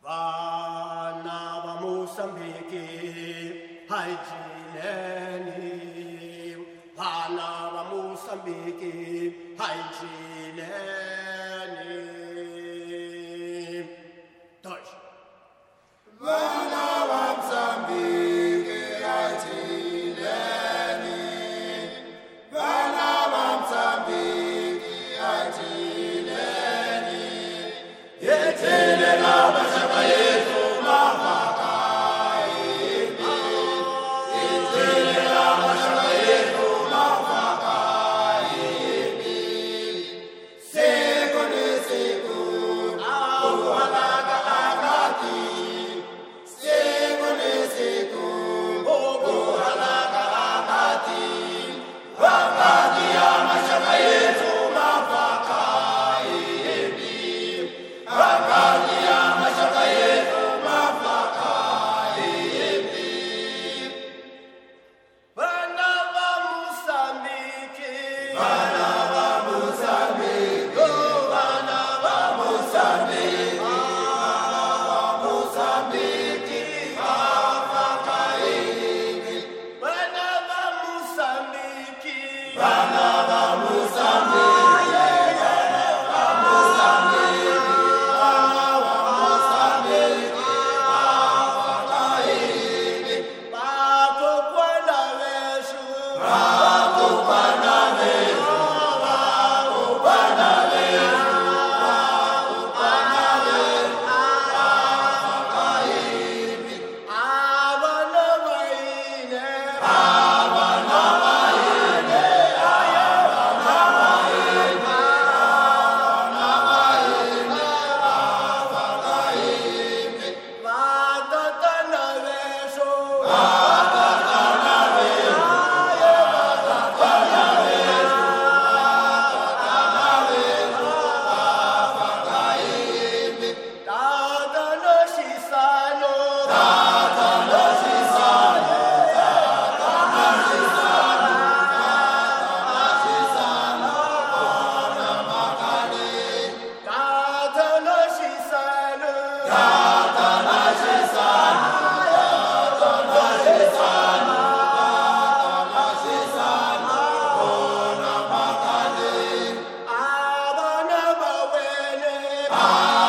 Vana va Mozambique, haijileni. Vana va Mozambique, haijileni. Deutsch. Vana va Mozambique, haijileni. Vana va Mozambique, haijileni. Yethelela bashaka yethu mafakaini. Yethelela bashaka yethu mafakaini. Seko neseko, ukuhalaka akati. Seko neseko, ukuhalaka akati. Wakati ya mashaka yetu mafakaini. Wakati ya mashaka yetu mafakaini. Vana va Mozambique, Vana va Mozambique, vana va Mozambique, vana va Mozambique, mafakaini. vana va Mozambique, Vana va Mozambique, vana va Mozambique, vana va Mozambique, mafakaini. vakokwana veshu, Vakokwana vetu, vakokwana vetu, vakokwana vetu, mafakaini. avana vaine, Avana vaine, avana vaine, avana vaine, mafakaini. vatatana veshu, Vakatana vetu, vakatana vetu, vakatana vetu, mafakaini. tatana shisano, Tatana shisano, tatana shisano, tatana shisano, ona makani. tatana shisano, Tatana shisano, tatana shisano, tatana shisano, ona makani. avana vawene, Avana